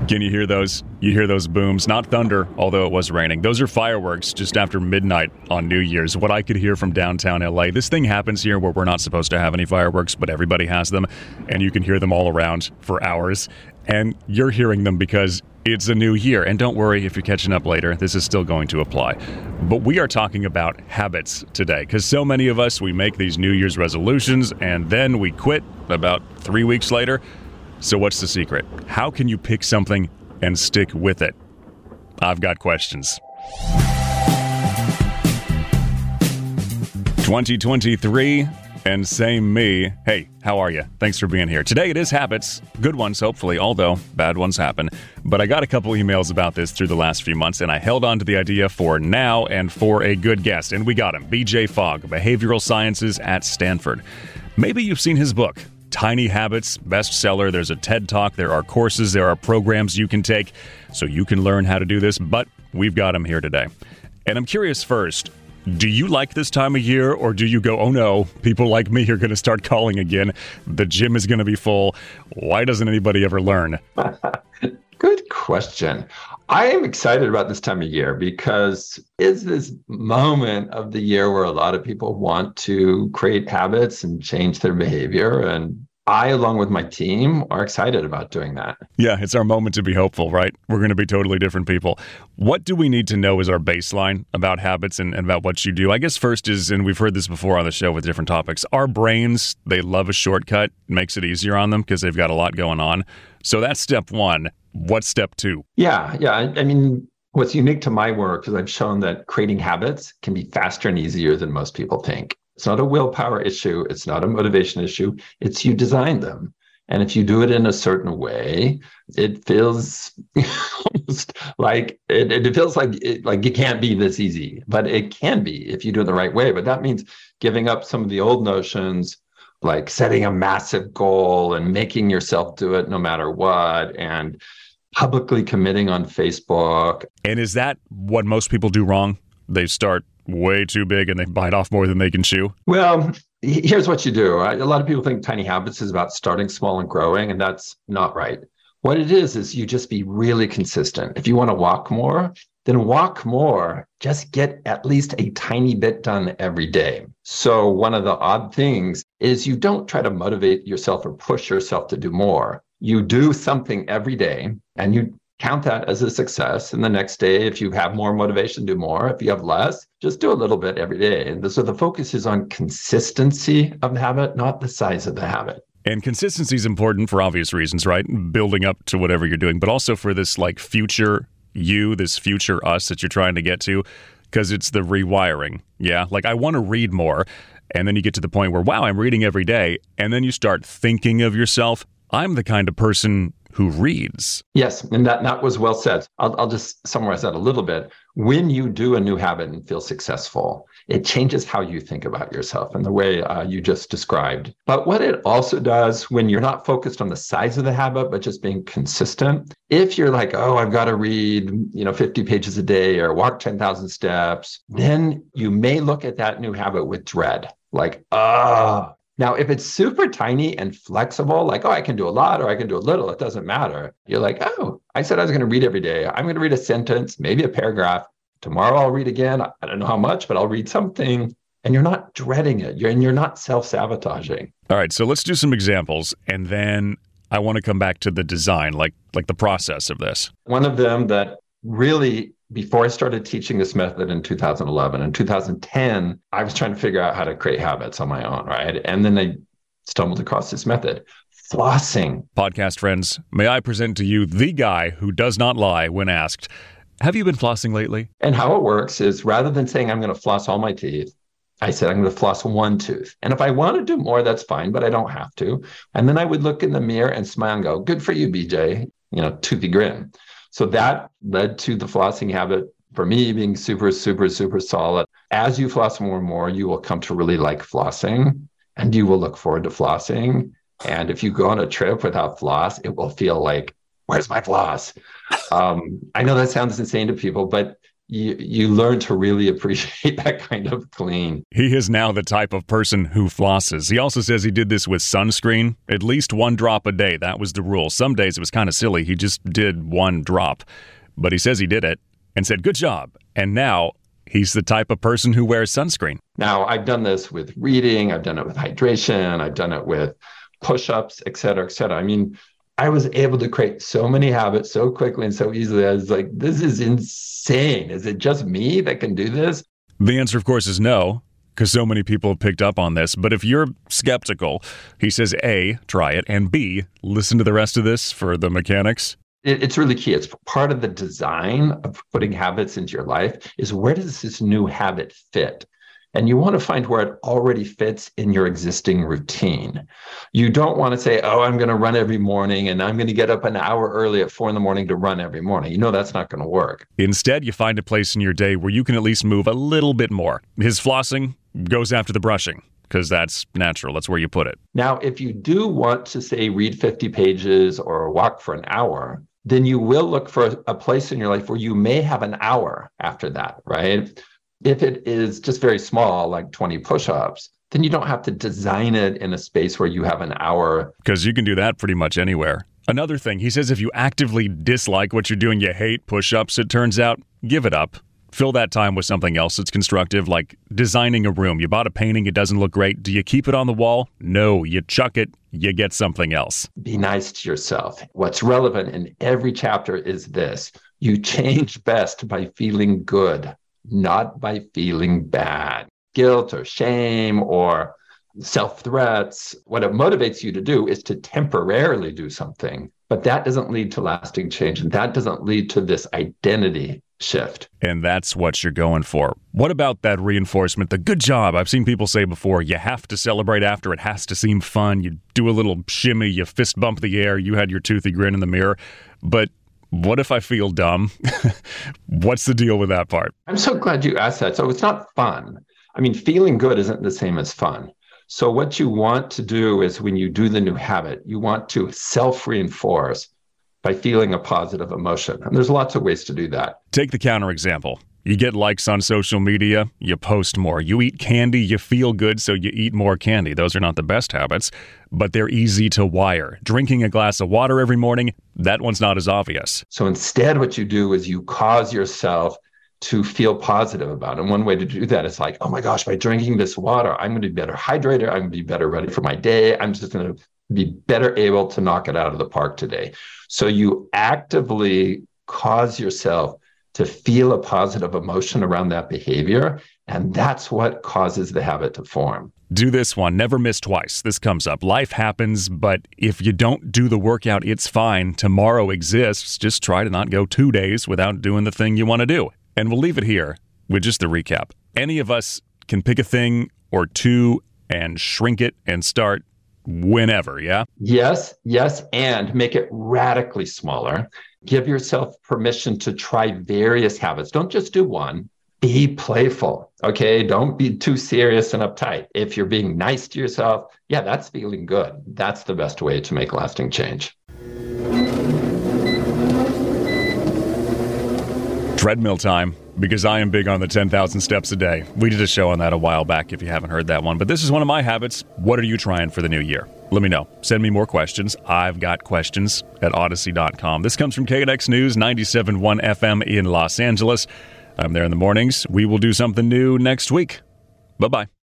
Can you hear those? You hear those booms? Not thunder, although it was raining. Those are fireworks just after midnight on New Year's. What I could hear from downtown LA. This thing happens here where we're not supposed to have any fireworks, but everybody has them, and you can hear them all around for hours. And you're hearing them because it's a new year. And don't worry if you're catching up later, this is still going to apply. But we are talking about habits today, because so many of us, we make these New Year's resolutions, and then we quit about 3 weeks later. So what's the secret? How can you pick something and stick with it? I've got questions. 2023 and same me. Hey, how are you? Thanks for being here. Today it is habits. Good ones, hopefully, although bad ones happen. But I got a couple emails about this through the last few months, and I held on to the idea for now and for a good guest. And we got him, BJ Fogg, Behavioral Sciences at Stanford. Maybe you've seen his book, Tiny Habits, bestseller. There's a TED Talk. There are courses. There are programs you can take so you can learn how to do this. But we've got him here today. And I'm curious first, do you like this time of year, or do you go, oh no, people like me are going to start calling again. The gym is going to be full. Why doesn't anybody ever learn? Good question. I am excited about this time of year because it's this moment of the year where a lot of people want to create habits and change their behavior. And I, along with my team, are excited about doing that. Yeah, it's our moment to be hopeful, right? We're going to be totally different people. What do we need to know as our baseline about habits and about what you do? I guess first is, and we've heard this before on the show with different topics, our brains, they love a shortcut. It makes it easier on them because they've got a lot going on. So that's step one. What's step two? Yeah. I mean, what's unique to my work is I've shown that creating habits can be faster and easier than most people think. It's not a willpower issue. It's not a motivation issue. It's you design them. And if you do it in a certain way, it feels almost like it feels like it can't be this easy, but it can be if you do it the right way. But that means giving up some of the old notions, like setting a massive goal and making yourself do it no matter what, and publicly committing on Facebook. And is that what most people do wrong? They start way too big and they bite off more than they can chew? Well, here's what you do. A lot of people think Tiny Habits is about starting small and growing, and that's not right. What it is you just be really consistent. If you want to walk more, then walk more. Just get at least a tiny bit done every day. So one of the odd things is you don't try to motivate yourself or push yourself to do more. You do something every day and you count that as a success. And the next day, if you have more motivation, do more. If you have less, just do a little bit every day. And so the focus is on consistency of the habit, not the size of the habit. And consistency is important for obvious reasons, right? Building up to whatever you're doing, but also for this like future you, this future us that you're trying to get to, because it's the rewiring. Yeah, like I want to read more. And then you get to the point where, wow, I'm reading every day. And then you start thinking of yourself, I'm the kind of person who reads. Yes, and that was well said. I'll just summarize that a little bit. When you do a new habit and feel successful, it changes how you think about yourself in the way you just described. But what it also does when you're not focused on the size of the habit, but just being consistent, if you're like, oh, I've got to read 50 pages a day or walk 10,000 steps, then you may look at that new habit with dread. Like, Now, if it's super tiny and flexible, like, oh, I can do a lot or I can do a little, it doesn't matter. You're like, oh, I said I was going to read every day. I'm going to read a sentence, maybe a paragraph. Tomorrow I'll read again. I don't know how much, but I'll read something. And you're not dreading it. You're not self-sabotaging. All right, so let's do some examples. And then I want to come back to the design, like the process of this. One of them that really, before I started teaching this method in 2011, in 2010, I was trying to figure out how to create habits on my own, right? And then I stumbled across this method, flossing. Podcast friends, may I present to you the guy who does not lie when asked, have you been flossing lately? And how it works is rather than saying I'm going to floss all my teeth, I said I'm going to floss one tooth. And if I want to do more, that's fine, but I don't have to. And then I would look in the mirror and smile and go, good for you, BJ, toothy grin. So that led to the flossing habit for me being super, super, super solid. As you floss more and more, you will come to really like flossing and you will look forward to flossing. And if you go on a trip without floss, it will feel like, where's my floss? I know that sounds insane to people, but you learn to really appreciate that kind of clean. He is now the type of person who flosses. He also says he did this with sunscreen, at least 1 drop a day. That was the rule. Some days it was kind of silly. He just did 1 drop. But he says he did it and said, good job. And now he's the type of person who wears sunscreen. Now, I've done this with reading. I've done it with hydration. I've done it with push-ups, et cetera, et cetera. I mean, I was able to create so many habits so quickly and so easily. I was like, this is insane. Is it just me that can do this? The answer, of course, is no, because so many people have picked up on this. But if you're skeptical, he says, A, try it, and B, listen to the rest of this for the mechanics. It's really key. It's part of the design of putting habits into your life is where does this new habit fit? And you want to find where it already fits in your existing routine. You don't want to say, oh, I'm going to run every morning and I'm going to get up an hour early at 4 a.m. to run every morning. You know that's not going to work. Instead, you find a place in your day where you can at least move a little bit more. His flossing goes after the brushing because that's natural. That's where you put it. Now, if you do want to, say, read 50 pages or walk for an hour, then you will look for a place in your life where you may have an hour after that, right? If it is just very small, like 20 push-ups, then you don't have to design it in a space where you have an hour. Because you can do that pretty much anywhere. Another thing, he says if you actively dislike what you're doing, you hate push-ups, it turns out, give it up. Fill that time with something else that's constructive, like designing a room. You bought a painting, it doesn't look great. Do you keep it on the wall? No, you chuck it, you get something else. Be nice to yourself. What's relevant in every chapter is this. You change best by feeling good, not by feeling bad. Guilt or shame or self-threats. What it motivates you to do is to temporarily do something, but that doesn't lead to lasting change, and that doesn't lead to this identity shift. And that's what you're going for. What about that reinforcement, the good job? I've seen people say before, you have to celebrate after, it has to seem fun. You do a little shimmy, you fist bump the air, you had your toothy grin in the mirror. But what if I feel dumb? What's the deal with that part? I'm so glad you asked that. So it's not fun. I mean, feeling good isn't the same as fun. So what you want to do is when you do the new habit, you want to self-reinforce by feeling a positive emotion. And there's lots of ways to do that. Take the counterexample. You get likes on social media, you post more. You eat candy, you feel good, so you eat more candy. Those are not the best habits, but they're easy to wire. Drinking a glass of water every morning, that one's not as obvious. So instead, what you do is you cause yourself to feel positive about it. And one way to do that is like, oh my gosh, by drinking this water, I'm going to be better hydrated. I'm going to be better ready for my day. I'm just going to be better able to knock it out of the park today. So you actively cause yourself to feel a positive emotion around that behavior. And that's what causes the habit to form. Do this one. Never miss twice. This comes up. Life happens, but if you don't do the workout, it's fine. Tomorrow exists. Just try to not go 2 days without doing the thing you want to do. And we'll leave it here with just the recap. Any of us can pick a thing or two and shrink it and start whenever, yeah? Yes, and make it radically smaller. Give yourself permission to try various habits. Don't just do one. Be playful, okay? Don't be too serious and uptight. If you're being nice to yourself, yeah, that's feeling good. That's the best way to make lasting change. Treadmill time, because I am big on the 10,000 steps a day. We did a show on that a while back if you haven't heard that one. But this is one of my habits. What are you trying for the new year? Let me know. Send me more questions. I've got questions at Odyssey.com. This comes from KNX News, 97.1 FM in Los Angeles. I'm there in the mornings. We will do something new next week. Bye-bye.